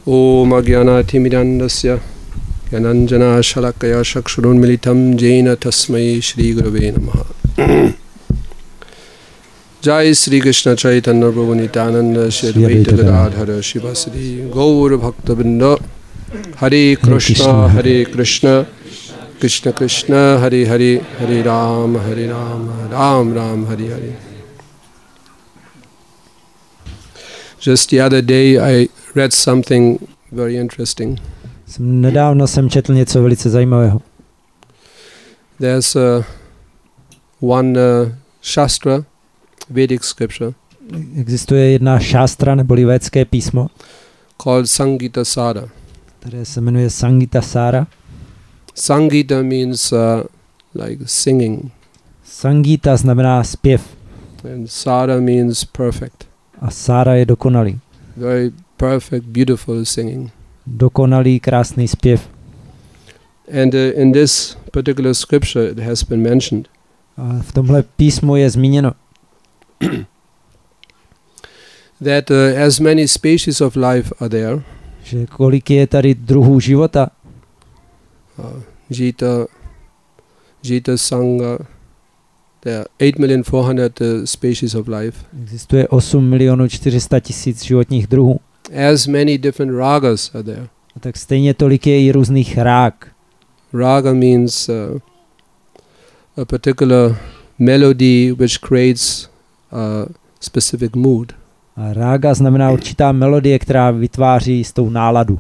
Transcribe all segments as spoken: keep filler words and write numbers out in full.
Om Agyanatimirandasya Gyananjana Shalakaya Shakshurunmilitam Jena Tasmai Shri Gurave Namaha. Jai Sri Krishna Chaitanya Prabhu Nityananda Shri Advaita Gadadhara Shivasadi Gaur Bhaktabinda Hare Krishna Hare Krishna Krishna Krishna Hare Hare Hare Ram Hare Ram Ram Ram Hare Hare. Just the other day I read something very interesting. Nedávno jsem četl něco velice zajímavého. There's uh, one uh, shastra, Vedic scripture. Existuje jedna šástra neboli védské písmo, called Sangita Sara. které se jmenuje Sangita Sara. Sangita means uh, like singing. Sangita znamená zpěv. And Sara means perfect. A Sara je dokonalý. Very perfect, beautiful singing. Dokonalý, krásný zpěv. And uh, in this particular scripture it has been mentioned. A v tomhle písmu je zmíněno, that uh, as many species of life are there. Že kolik je tady druhů života. Uh, Jita, Jita Sangha. There are eight million four hundred uh, species of life. Existuje osm milionů čtyři sta tisíc životních druhů. As many different ragas are there. A tak stejně tolik je i různých rág. Raga means uh, a particular melody which creates a specific mood. A rága znamená určitá melodie, která vytváří jistou náladu.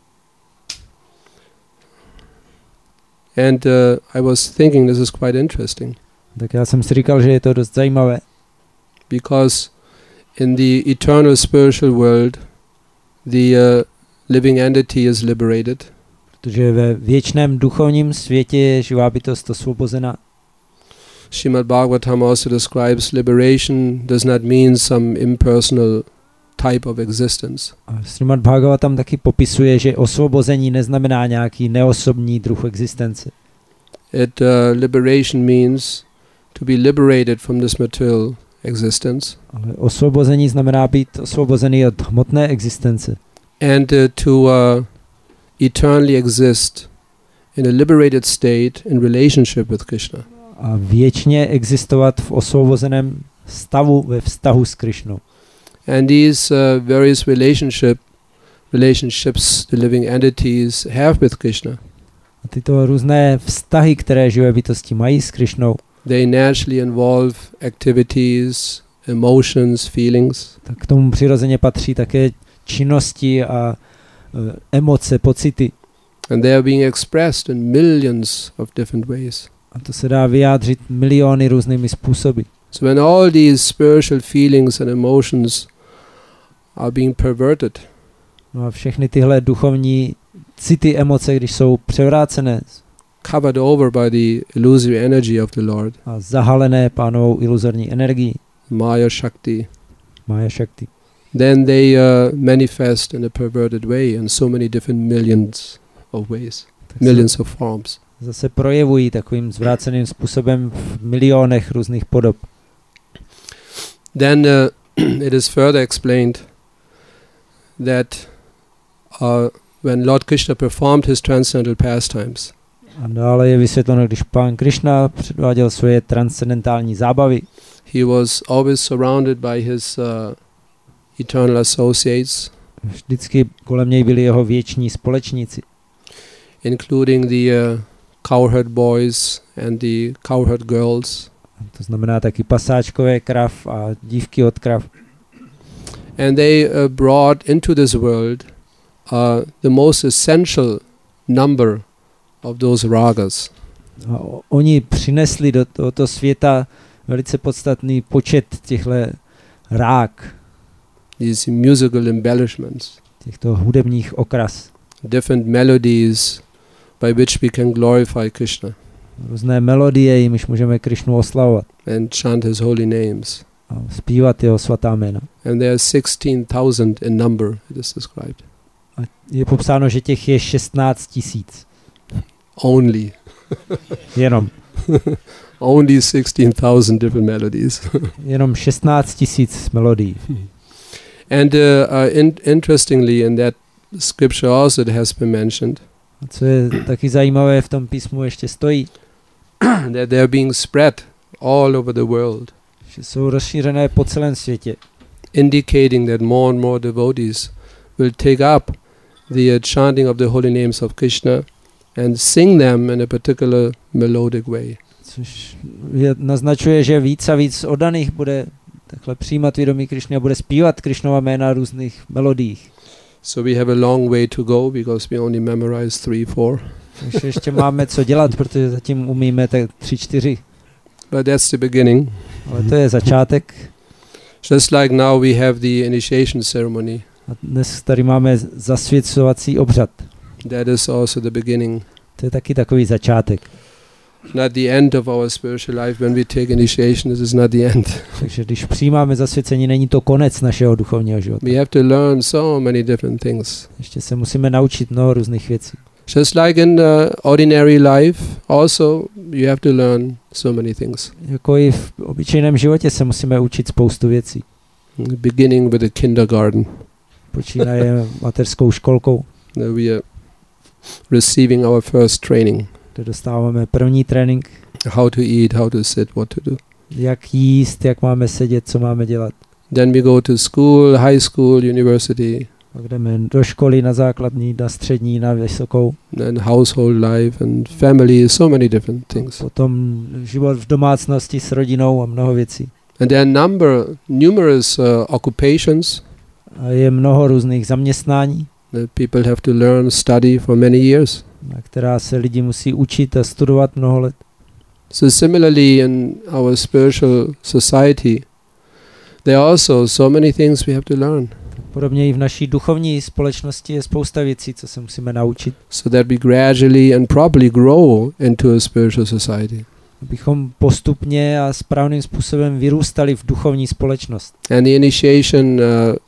And uh, I was thinking this is quite interesting. Tak já jsem si říkal, že je to dost zajímavé. Because in the eternal spiritual world, the uh, living entity is liberated. Protože ve věčném duchovním světě je živá bytost osvobozena. Srimad Bhagavatam also describes liberation does not mean some impersonal type of existence. A Srimad Bhagavatam taky popisuje, že osvobození neznamená nějaký neosobní druh existence. It uh, liberation means to be liberated from this material existence. Ale osvobození znamená být osvobozený od hmotné existence. And uh, to uh, eternally exist in a liberated state in relationship with Krishna. A věčně existovat v osvobozeném stavu ve vztahu s Krišnou. And these uh, various relationship relationships the living entities have with Krishna. A tyto různé vztahy, které živé bytosti mají s Krišnou, they naturally involve activities, emotions, feelings. Tak k tomu přirozeně patří také činnosti a uh, emoce, pocity. And they are being expressed in millions of different ways. A to se dá vyjádřit miliony různými způsoby. So when all these spiritual feelings and emotions are being perverted, no a všechny tyhle duchovní city, emoce, když jsou převrácené, covered over by the illusory energy of the Lord, a zahalené Pánovou iluzorní energií, Maya Shakti, Maya Shakti, then they uh, manifest in a perverted way in so many different millions of ways, tak millions of forms. Zase projevují takovým zvráceným způsobem v milionech různých podob. Then uh, it is further explained that uh, when Lord Krishna performed his transcendental pastimes, a dále je vysvětleno, když Pán Krishna předváděl svoje transcendentální zábavy, he was always surrounded by his uh, eternal associates, vždycky kolem něj byli jeho věční společníci, including the uh, cowherd boys and the cowherd girls. To znamená taky pasáčkové krav a dívky od krav. And they uh, brought into this world uh, the most essential number of those ragas. A oni přinesli do tohoto světa velice podstatný počet těchto rág. These musical embellishments. Těchto hudebních okras. Different melodies by which we can glorify Krishna. Různé melodie, jimiž můžeme Krišnu oslavovat. And chant his holy names. A zpívat jeho svatá jména. And there are sixteen thousand in number, it is described. A je popsáno, že těch je šestnáct tisíc. Only. Jenom. Only sixteen thousand different melodies. Jenom šestnáct tisíc melodií. And uh, uh, in, interestingly, in that The scripture also has been mentioned. A co je taky zajímavé, v tom písmu ještě stojí, that they are being spread all over the world, že jsou rozšířené po celém světě, indicating that more and more devotees will take up the uh, chanting of the holy names of Krishna and sing them in a particular melodic way. Což je, naznačuje, že víc a víc oddaných bude takhle přijímat vědomí Krišny a bude zpívat Krišnova jména v různých melodiích. So we have a long way to go because we only memorize three, four. Takže ještě máme co dělat, protože zatím umíme tak tři, čtyři. But that's the beginning. Ale to je začátek. Just like now we have the initiation ceremony. A dnes tady máme zasvěcovací obřad. That is also the beginning. To je taky takový začátek. Not the end of our spiritual life. When we take initiation, this is not the end. Takže když přijímáme zasvěcení, není to konec našeho duchovního života. We have to learn so many different things. Ještě se musíme naučit mnoho různých věcí. Just like in the ordinary life, also you have to learn so many things. Jako i v obyčejném životě se musíme učit spoustu věcí. Beginning with the kindergarten. Počínaje mateřskou školkou, We are receiving our first training. kde dostáváme první trénink, How to eat, how to sit, what to do. jak jíst, jak máme sedět, co máme dělat. Then we go to school, high school, university. Pak jdeme do školy, na základní, na střední, na vysokou. And household life and family, so many different things. Potom život v domácnosti s rodinou a mnoho věcí. And there are number, numerous uh, occupations A je mnoho různých zaměstnání, that people have to learn, study for many years. na která se lidi musí učit a studovat mnoho let. So similarly in our spiritual society, there are also so many things we have to learn. Podobně i v naší duchovní společnosti je spousta věcí, co se musíme naučit, So that we gradually and properly grow into a spiritual society. abychom postupně a správným způsobem vyrůstali v duchovní společnost. And the initiation uh,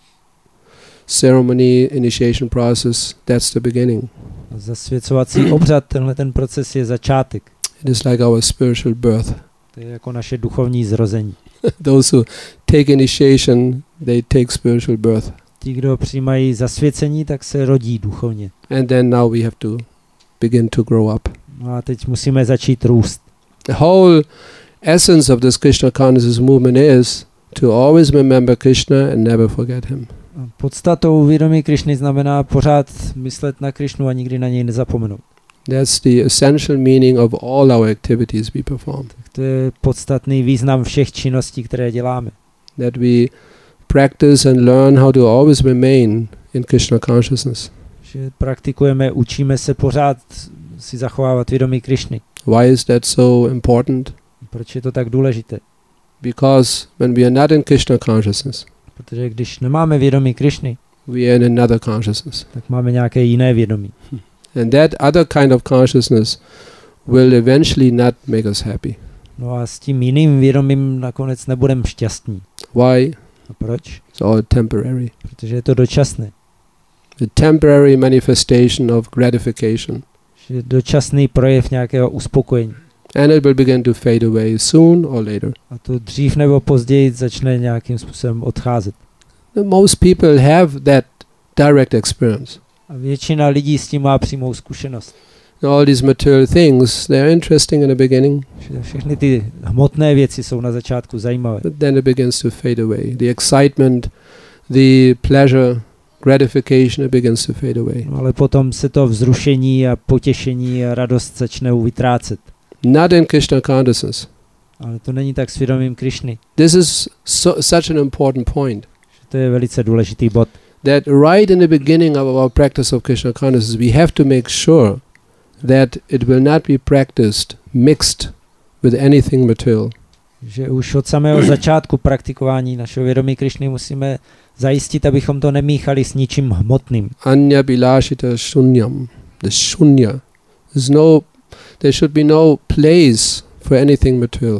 ceremony, initiation process, that's the beginning. A zasvěcovací obřad, tenhle ten proces je začátek. It is like our spiritual birth. To je jako naše duchovní zrození. Those who take initiation, they take spiritual birth. Ti, kdo přijímají zasvěcení, tak se rodí duchovně. And then now we have to begin to grow up. No a teď musíme začít růst. The whole essence of this Krishna consciousness movement is to always remember Krishna and never forget him. A podstatou vědomí Krišny znamená pořád myslet na Krišnu a nikdy na něj nezapomenout. That's the essential meaning of all our activities we perform. Tak to je podstatný význam všech činností, které děláme. That we practice and learn how to always remain in Krishna consciousness. Že praktikujeme, učíme se pořád si zachovávat vědomí Krišny. Why is that so important? Proč je to tak důležité? Because when we are not in Krishna consciousness, Protože když nemáme vědomí Krišny, we are in another consciousness. tak máme nějaké jiné vědomí. And that other kind of consciousness will eventually not make us happy. No a s tím jiným vědomím nakonec nebudeme šťastní. Why? A proč? It's all temporary. Protože je to dočasné. The temporary manifestation of gratification. Že je dočasný projev nějakého uspokojení. And it will begin to fade away soon or later. A to dřív nebo později začne nějakým způsobem odcházet. Most people have that direct experience. A většina lidí s tím má přímou zkušenost. All these material things, they're interesting in the beginning, Že všechny ty hmotné věci jsou na začátku zajímavé. but then it begins to fade away. The excitement, the pleasure, gratification, it begins to fade away. No, ale potom se to vzrušení a potěšení a radost začne vytrácet. Not in Krishna consciousness. Ale to není tak svědomím Krišny. This is so, such an important point. To je velice důležitý bod. That right in the beginning of our practice of Krishna consciousness, we have to make sure that it will not be practiced mixed with anything material. Že už od samého začátku praktikování našeho vědomí Krišny musíme zajistit, abychom to nemíchali s ničím hmotným. Anya bilashita shunyam. The shunya. There's no, there should be no place for anything material.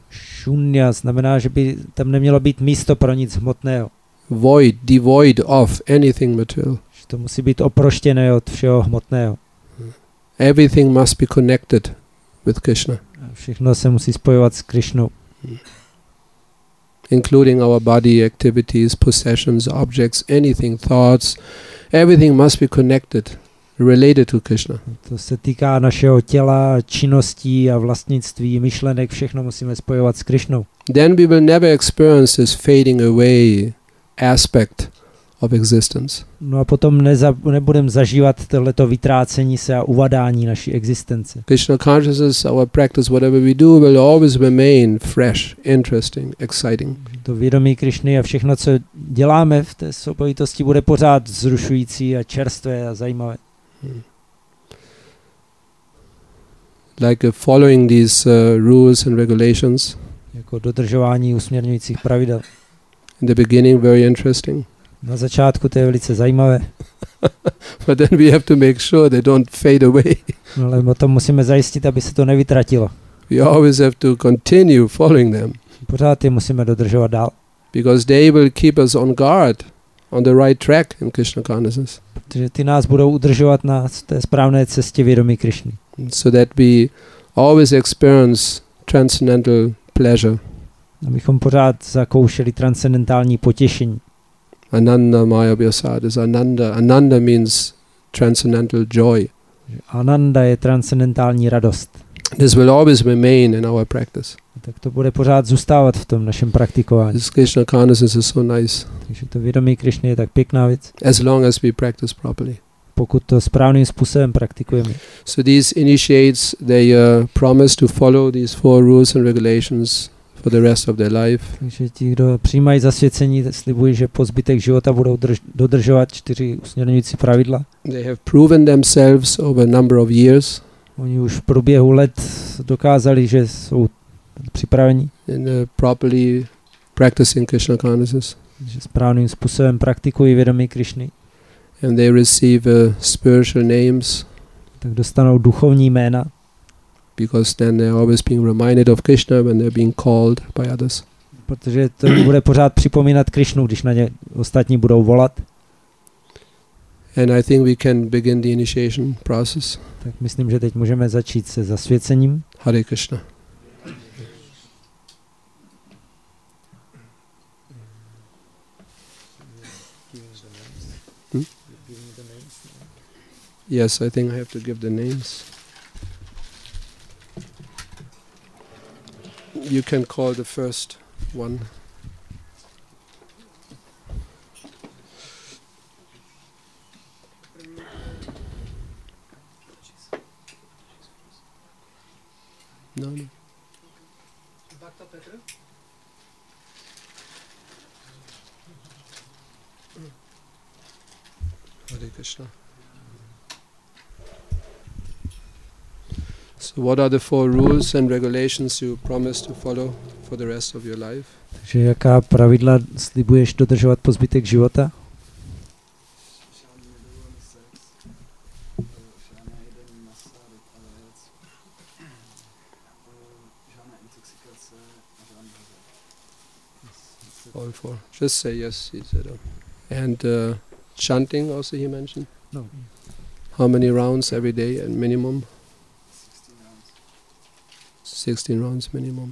Šunya znamená, že by tam nemělo být místo pro nic hmotného. Void, devoid of anything material. Že to musí být oproštěné od všeho hmotného. Everything must be connected with Krishna. Všechno se musí spojovat s Krišnou. Including our body, activities, possessions, objects, anything, thoughts, Everything must be connected, related to Krishna. To se týká našeho těla, činností a vlastnictví, myšlenek, všechno musíme spojovat s Krišnou. Then we will never experience this fading away aspect of existence. No a potom neza, nebudeme zažívat tohleto vytrácení se a uvadání naší existence. Krishna consciousness, our practice, whatever we do, will always remain fresh, interesting, exciting. To vědomí Krišny a všechno, co děláme v té spojitosti, bude pořád vzrušující a čerstvé a zajímavé. Hmm. Like uh, following these uh, rules and regulations. Jako dodržování usměrňujících pravidel. In the beginning, very interesting. Na začátku to je velice zajímavé. But then we have to make sure they don't fade away. No, ale potom musíme zajistit, aby se to nevytratilo. We always have to continue following them. Pořád je musíme dodržovat dál. Because they will keep us on guard, on the right track in Krishna consciousness. Protože ty nás budou udržovat na té správné cestě vědomí Krišny. So that we always experience transcendental pleasure. Abychom pořád zakoušeli transcendentální potěšení. Ananda Maya Vyasad is Ananda. Ananda means transcendental joy. Ananda je transcendentální radost. This will always remain in our practice. Tak to bude pořád zůstávat v tom našem praktikování. This Krishna consciousness is so nice. Takže to vědomí Krišny je tak pěkná věc. As long as we practice properly. Pokud to správným způsobem praktikujeme. So these initiates, they uh, promise to follow these four rules and regulations for the rest of their life. Takže ti, kdo přijímají zasvěcení, slibují, že po zbytek života budou drž- dodržovat čtyři usměrňující pravidla. They have proven themselves over a number of years. Oni už v průběhu let dokázali, že jsou připraveni. In uh, properly practicing Krishna consciousness. Že správným způsobem praktikují vědomí Krišny. And they receive uh, spiritual names. Tak dostanou duchovní jména. Because then they're always being reminded of Krishna when they're being called by others. Protože to bude pořád připomínat Krišnu, když na ně ostatní budou volat. And I think we can begin the initiation process. Tak myslím, že teď můžeme začít se zasvěcením. Hare Krishna. Hmm? Yes, I think I have to give the names. You can call the first one. No, no. Hare Krishna. So what are the four rules and regulations you promise to follow for the rest of your life? Takže jaká pravidla slibuješ dodržovat po zbytek života? All four. Just say yes, he said. And uh, chanting also he mentioned? No. How many rounds every day and minimum? sixteen rounds minimum.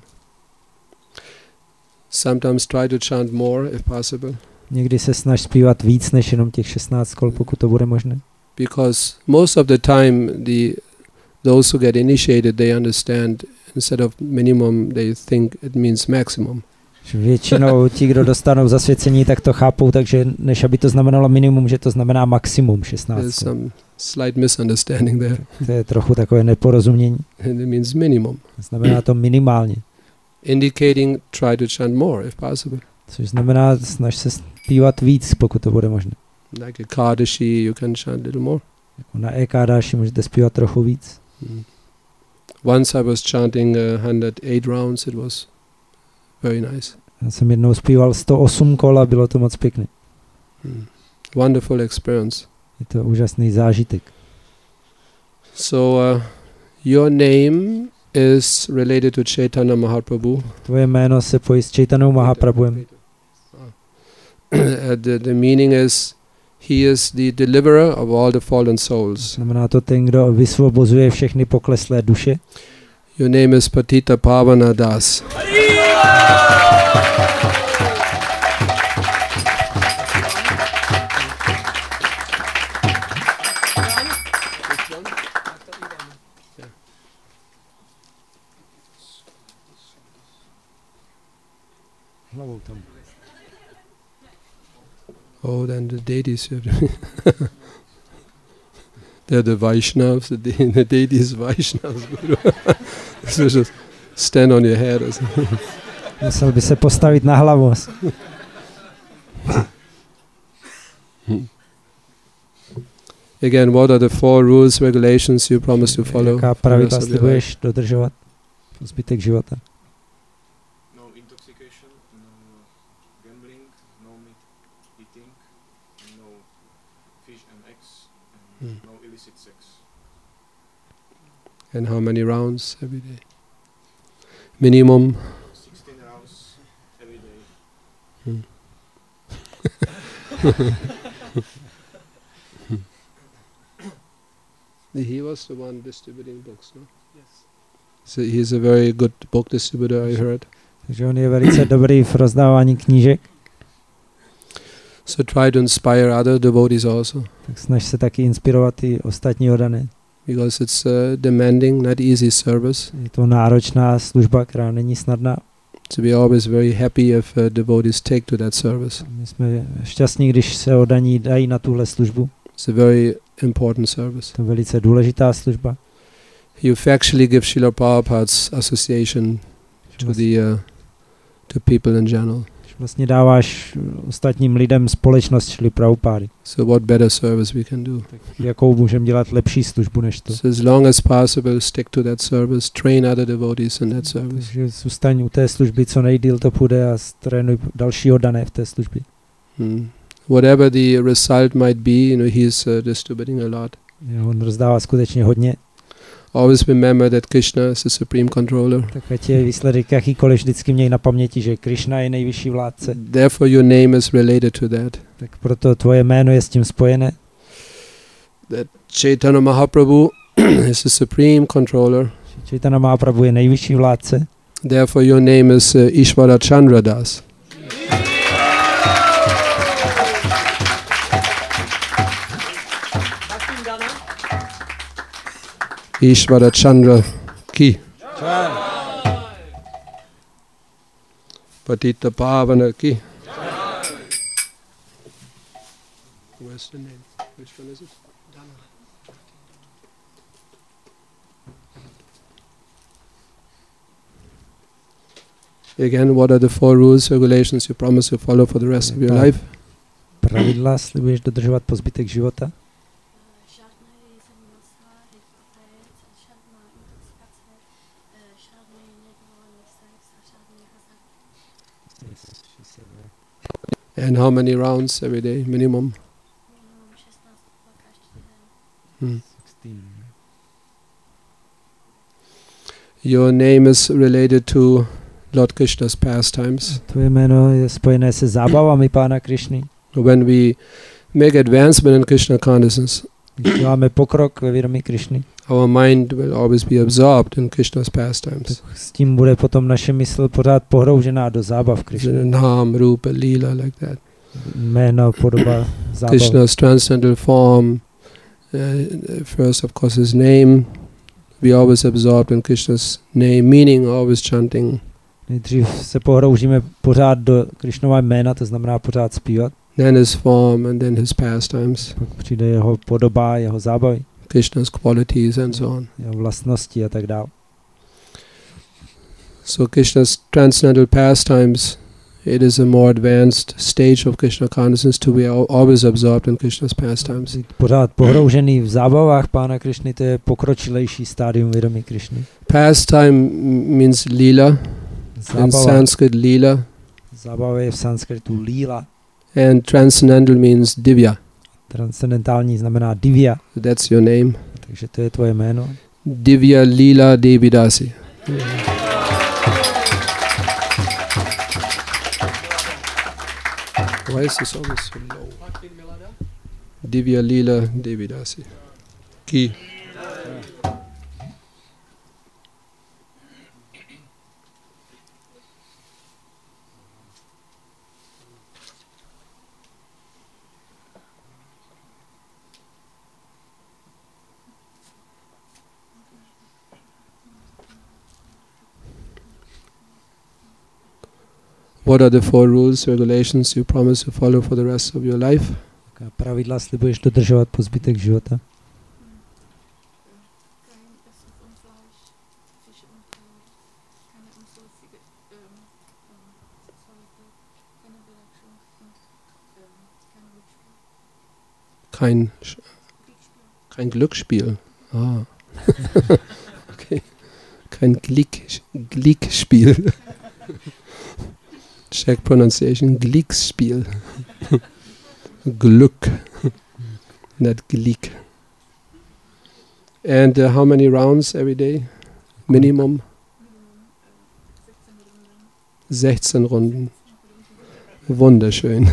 Sometimes try to chant more if possible. Někdy se snaž zpívat víc než jenom těch šestnáct kol, pokud to bude možné. Because most of the time the those who get initiated, they understand instead of minimum they think it means maximum. Většinou ti, kdo dostanou zasvěcení, tak to chápou, takže než aby to znamenalo minimum, že to znamená maximum šestnáct. There's some slight misunderstanding there. To je trochu takové neporozumění. And it means minimum. Znamená to minimálně. Indicating try to chant more if possible. Což znamená, snaž se zpívat víc, pokud to bude možné. Like a Kadashi, you can chant a little more. Jako na Ekadáši můžete zpívat trochu víc. Mm. Once I was chanting uh, one hundred eight rounds, it was very nice. Já jsem jednou zpíval sto osm kol a bylo to moc pěkné. Mm. Wonderful experience. Je to úžasný zážitek. So uh, your name is related to Chaitanya Mahaprabhu. Tvoje jméno se pojí s Chaitanou Mahaprabhuem. the, the meaning is he is the deliverer of all the fallen souls. Znamená to ten, kdo vysvobozuje všechny pokleslé duše. Your name is Patita Pavana Das. then the deities. You have to they're the Vaishnavas, the, de- the deities Vaishnavas. Guru. So just stand on your head. Or something. Musel by se postavit na hlavu. Again, what are the four rules, regulations you promise to follow? Jaká pravidla slibuješ dodržovat zbytek života? No intoxication, no gambling, no meat eating, no fish and eggs, and Hmm. no illicit sex. And how many rounds every day? Minimum. sixteen rounds every day. Hmm. He was the one distributing books, no? Yes. So he's a very good book distributor, I heard. Takže on je velice dobrý v rozdávání knížek. So try to inspire other devotees also, Tak snaž se taky inspirovat i ostatní oddané. because it's a demanding, not easy service. Je to náročná služba, která není snadná. So we are always very happy if uh, devotees take to that service. My jsme šťastní, když se oddaní dají na tuhle službu. It's a very important service. To je velice důležitá služba. You factually give Srila Prabhupada's association to the uh, to people in general. Vlastně dáváš ostatním lidem společnost Šrily Prabhupády. So what better service we can do? Jakou můžeme dělat lepší službu než to? So as long as possible, stick to that service, train other devotees in that service. Takže zůstaň u té služby, co nejdýl to půjde a trénuj další oddané v té službě. Hmm. Whatever the result might be, you know, he is uh, distributing a lot. On rozdává skutečně hodně. Always remember that Krishna is the supreme controller. Tak ať je výsledek jakýkoliv, vždycky měj na paměti, že Krishna je nejvyšší vládce. Therefore your name is related to that. Tak proto tvoje jméno je s tím spojené. That Chaitanya Mahaprabhu is the supreme controller. Chaitanya Mahaprabhu je nejvyšší vládce. Therefore your name is uh, Ishvara Chandra Das. Ishvara Chandra Ki. Patita Pavana Ki. Where's the name? Which one is it? Again, what are the four rules, regulations you promise to follow for the rest of your life? Pravidla slibuješ dodržovat po zbytek života? And how many rounds every day, minimum? Hmm. Your name is related to Lord Krishna's pastimes. Tvoje jméno je spojené se zábavami Pána Krišny. When we make advancement in Krishna consciousness, Když děláme pokrok ve vědomí Krišny, our mind will always be absorbed in Krishna's pastimes. tak s tím bude potom naše mysl pořád pohroužená do zábav Krišny. Nam, Rupa, Leela, like that. Jméno, podoba, zábav. Krishna's transcendental form, uh, first of course his name, we always absorbed in Krishna's name, meaning always chanting. Nejdřív se pohroužíme pořád do Krišnova jména, to znamená pořád zpívat. Then his form and then his pastimes, Pak přijde jeho podoba, jeho zábavy, Krishna's qualities and so on. jeho vlastnosti a tak dále. So Krishna's transcendental pastimes, it is a more advanced stage of Krishna consciousness to be al- always absorbed in Krishna's pastimes. Být pořád pohroužený v zábavách Pána Krišny, to je pokročilejší stádium vědomí Krišny. Pastime m- means lila, in Zábava, Sanskrit lila, zábava je v sanskritu líla, and transcendental means divya. transcendentální znamená divya, That's your name. takže to je tvoje jméno. Divya Lila Devidasi. Why is this always so low? Divya Lila Devidasi. Ki. What are the four rules, regulations you promise to follow for the rest of your life? Jaká pravidla slibuješ dodržovat po zbytek života? Kein, kein Glücksspiel. Ah. Okay. Kein Glick, Glickspiel. Check pronunciation. Glickspiel. Glück. Not Glick. And uh, how many rounds every day? Minimum? sechzehn Runden. Wunderschön.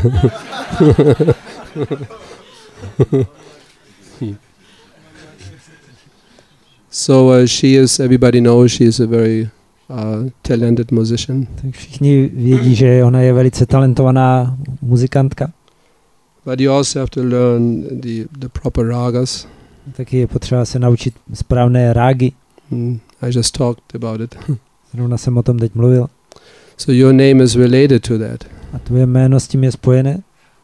So uh, she is, everybody knows she is a very uh, talented musician. Tak všichni vědí, že ona je velice talentovaná muzikantka. But you also have to learn the, the proper ragas. Taky je potřeba se naučit správné rágy. Mm, I just talked about it. Zrovna jsem o tom teď mluvil. So your name is related to that. A tvoje jméno s tím je spojené?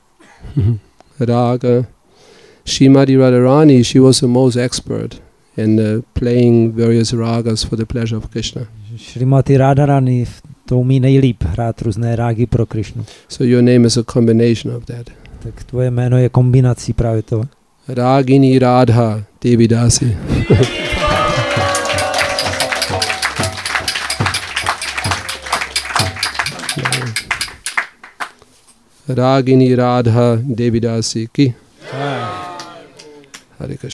Raga. Srimati Radharani, she was the most expert in uh, playing various ragas for the pleasure of Krishna. Srimati Radharani to umí nejlíp hrát různé rágy pro Krishnu. So your name is a combination of that. Tak tvoje jméno je kombinací právě toho. Ragini Radha Devi Dasi. Ragini Radha Devi Dasi ki. Hare Krishna.